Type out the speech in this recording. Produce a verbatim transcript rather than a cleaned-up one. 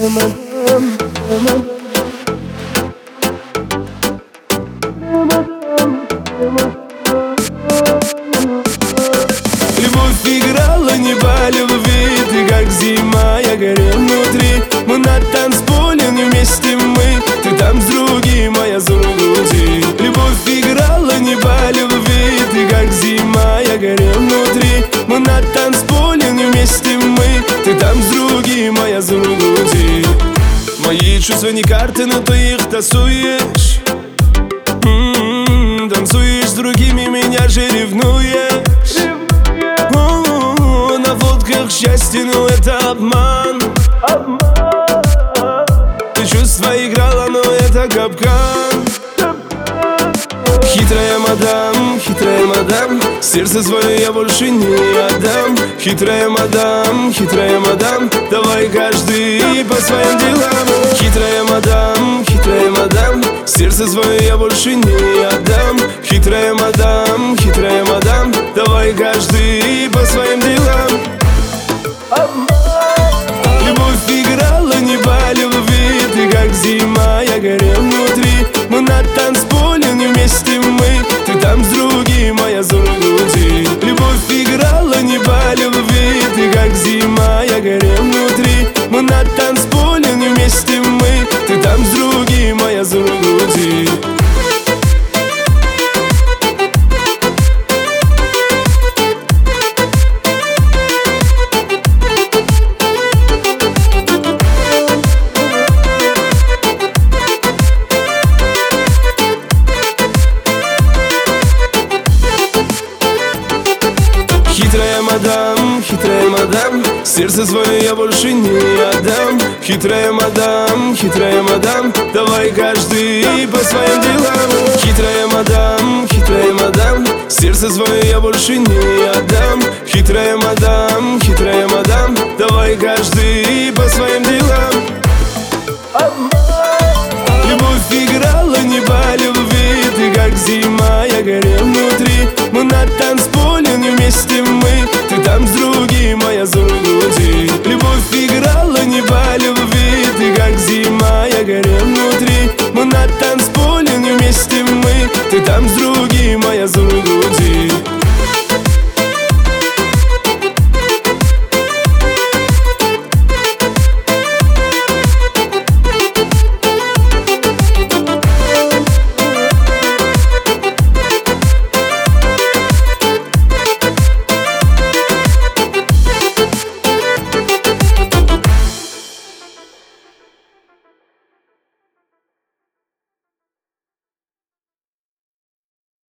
Любовь играла не по любви, ты как зима, я горел внутри. Мы на танцполе, не вместе мы, ты там с другим, а я за груди. Любовь играла не по любви, ты как зима, я горел внутри. Мы на танцполе, не вместе мы, ты там с другим, а я за груди. Мои чувства не карты, но ты их тасуешь. М-м-м, танцуешь с другими, меня же ревнуешь. О-о-о, на фотках счастье, но это обман. Ты чувства играла, но это капкан. Хитрая мадам, хитрая мадам, сердце свое я больше не отдам. Хитрая мадам, хитрая мадам, давай каждый по своим делам. Хитрая мадам, хитрая мадам, сердце свое я больше не отдам. Хитрая мадам, хитрая мадам, давай каждый по своим делам. Любовь играла не по любви, ты как зима, я горел внутри. Мы на танцполе, не вместе мы, ты там с другим, а я за груди. Любовь играла не по любви, ты как зима, я горел внутри. Мы на танцполе, не вместе мы, ты там с другим, а я за груди. Хитрая мадам, хитрая мадам, сердце свое я больше не отдам. Хитрая мадам, хитрая мадам, давай каждый по своим делам. Хитрая мадам, хитрая мадам, сердце свое я больше не отдам. Хитрая мадам, хитрая мадам, давай каждый по своим делам. Любовь играла не по любви, ты как зима, я горел внутри. Мы на танцполе, не вместе мы, ты там с другим, а я за